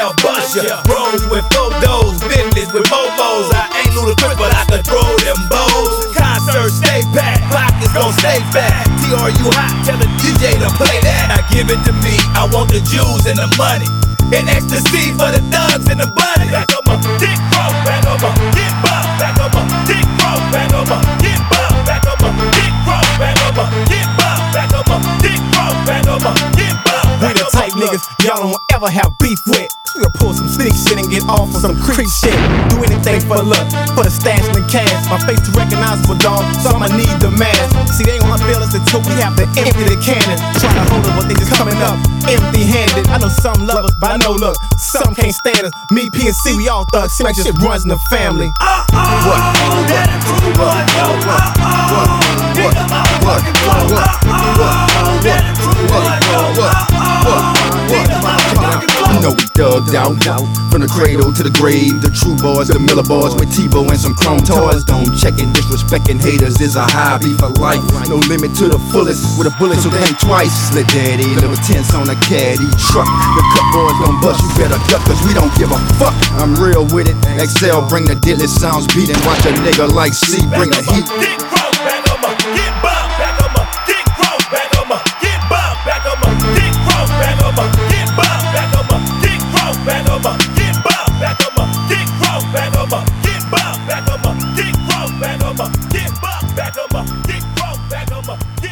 I'll bust ya. Bros with photos, business with momos. I ain't Ludacris, but I control them bows. Concert, stay back, pockets gon' stay fat. TRU hot, tell the DJ to play that. Now give it to me, I want the jewels and the money. And ecstasy for the thugs and the bunny. Back on my dick, bro, back on my dick, bro. Back on my dick, bro, back on my dick, bro. Back on my dick, bro, back on my dick, bro. Back on my dick, bro, back on my dick, bro. We the type niggas y'all don't ever have beef with. We'll pull some sneak shit and get off on some creep shit. Do anything for the look, for the stash and the cash. My face too recognizable, dog, so I'ma need the mask. See, they ain't gonna feel us until we have to empty the cannon. Try to hold it, but they just coming up empty-handed. I know some love us, but I know, look, some can't stand us. Me, P, and C, we all thugs. Seem like shit runs in the family. You know we thugged out from the cradle to the grave. The true boys, the Miller boys with Tebow and some chrome toys. Don't check it, disrespecting haters is a hobby for life. No limit to the fullest with a bullet, so think twice. Slit daddy, little tents on a caddy truck. The cut boys gon' bust, you better duck, cause we don't give a fuck. I'm real with it. XL bring the deadly sounds beating. Watch a nigga like C bring the heat.